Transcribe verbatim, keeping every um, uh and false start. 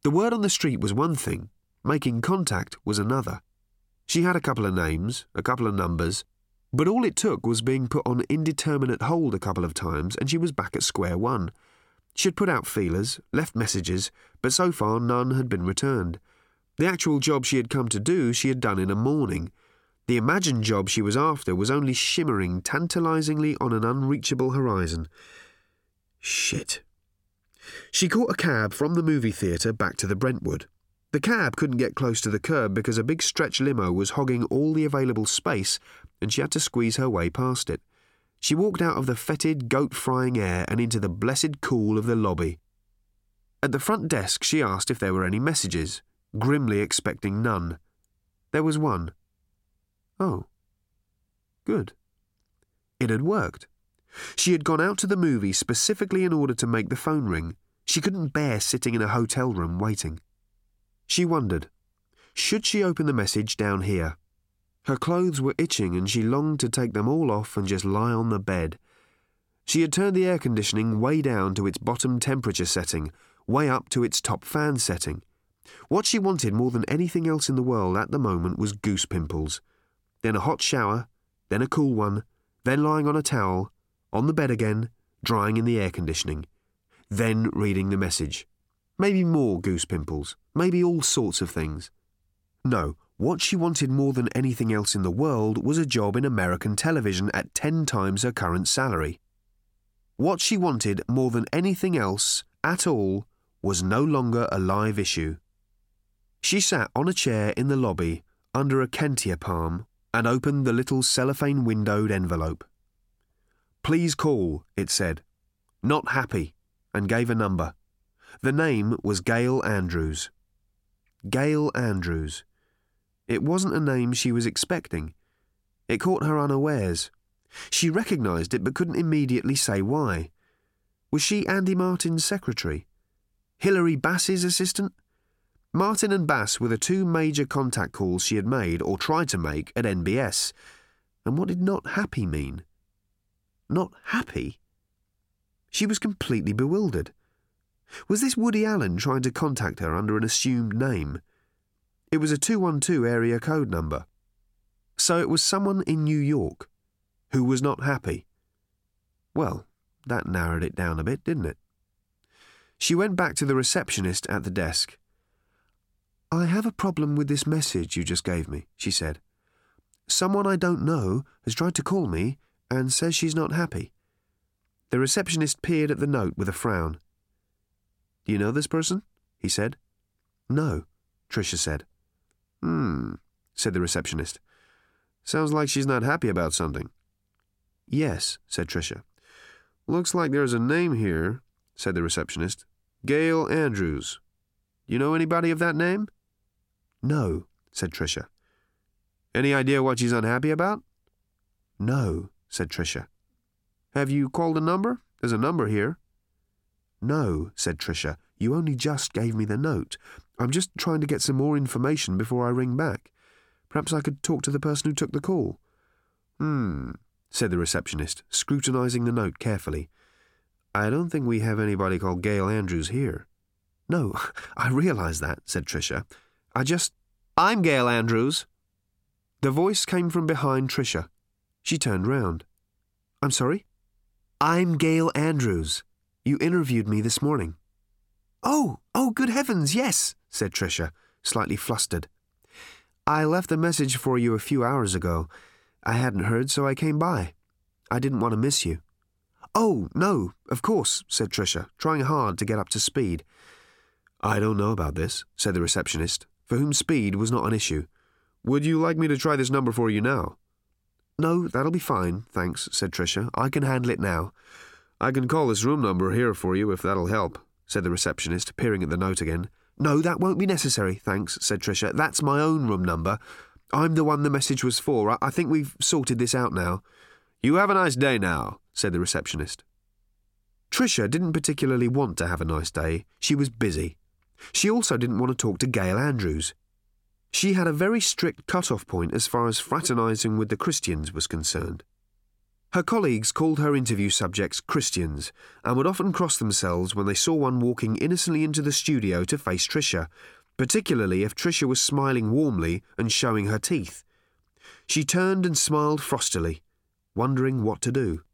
The word on the street was one thing, making contact was another. She had a couple of names, a couple of numbers, but all it took was being put on indeterminate hold a couple of times and she was back at square one. She had put out feelers, left messages, but so far none had been returned. The actual job she had come to do she had done in a morning. The imagined job she was after was only shimmering tantalisingly on an unreachable horizon. Shit. She caught a cab from the movie theatre back to the Brentwood. The cab couldn't get close to the curb because a big stretch limo was hogging all the available space and she had to squeeze her way past it. She walked out of the fetid, goat-frying air and into the blessed cool of the lobby. At the front desk she asked if there were any messages, grimly expecting none. There was one. Oh. Good. It had worked. She had gone out to the movie specifically in order to make the phone ring. She couldn't bear sitting in a hotel room waiting. She wondered, should she open the message down here? Her clothes were itching and she longed to take them all off and just lie on the bed. She had turned the air conditioning way down to its bottom temperature setting, way up to its top fan setting. What she wanted more than anything else in the world at the moment was goose pimples. Then a hot shower, then a cool one, then lying on a towel, on the bed again, drying in the air conditioning, then reading the message. Maybe more goose pimples, maybe all sorts of things. No, what she wanted more than anything else in the world was a job in American television at ten times her current salary. What she wanted more than anything else, at all, was no longer a live issue. She sat on a chair in the lobby, under a Kentia palm, and opened the little cellophane-windowed envelope. "Please call," it said. "Not happy," and gave a number. The name was Gail Andrews. Gail Andrews. It wasn't a name she was expecting. It caught her unawares. She recognised it but couldn't immediately say why. Was she Andy Martin's secretary? Hilary Bass's assistant? Martin and Bass were the two major contact calls she had made or tried to make at N B S. And what did not happy mean? Not happy? She was completely bewildered. Was this Woody Allen trying to contact her under an assumed name? It was a two one two area code number. So it was someone in New York who was not happy. Well, that narrowed it down a bit, didn't it? She went back to the receptionist at the desk. "I have a problem with this message you just gave me," she said. "Someone I don't know has tried to call me and says she's not happy." The receptionist peered at the note with a frown. "Do you know this person?" he said. "No," Tricia said. "Hmm," said the receptionist. "Sounds like she's not happy about something." "Yes," said Tricia. "Looks like there's a name here," said the receptionist. "Gail Andrews. You know anybody of that name?" "No," said Tricia. "Any idea what she's unhappy about?" "No," said Tricia. "Have you called a number? There's a number here." "No," said Tricia. "You only just gave me the note. I'm just trying to get some more information before I ring back. Perhaps I could talk to the person who took the call." "Hmm," said the receptionist, scrutinising the note carefully. "I don't think we have anybody called Gail Andrews here." "No, I realise that," said Tricia. "I just—" "I'm Gail Andrews." The voice came from behind Tricia. She turned round. "I'm sorry?" "I'm Gail Andrews. You interviewed me this morning." "Oh, oh, good heavens, yes," said Tricia, slightly flustered. "I left a message for you a few hours ago. I hadn't heard, so I came by. I didn't want to miss you." "Oh, no, of course," said Tricia, trying hard to get up to speed. "I don't know about this," said the receptionist, for whom speed was not an issue. "Would you like me to try this number for you now?" "No, that'll be fine, thanks," said Tricia. "I can handle it now." "I can call this room number here for you if that'll help," said the receptionist, peering at the note again. "No, that won't be necessary, thanks," said Tricia. "That's my own room number. I'm the one the message was for. I, I think we've sorted this out now." "You have a nice day now," said the receptionist. Tricia didn't particularly want to have a nice day. She was busy. She also didn't want to talk to Gail Andrews. She had a very strict cut-off point as far as fraternising with the Christians was concerned. Her colleagues called her interview subjects Christians and would often cross themselves when they saw one walking innocently into the studio to face Tricia, particularly if Tricia was smiling warmly and showing her teeth. She turned and smiled frostily, wondering what to do.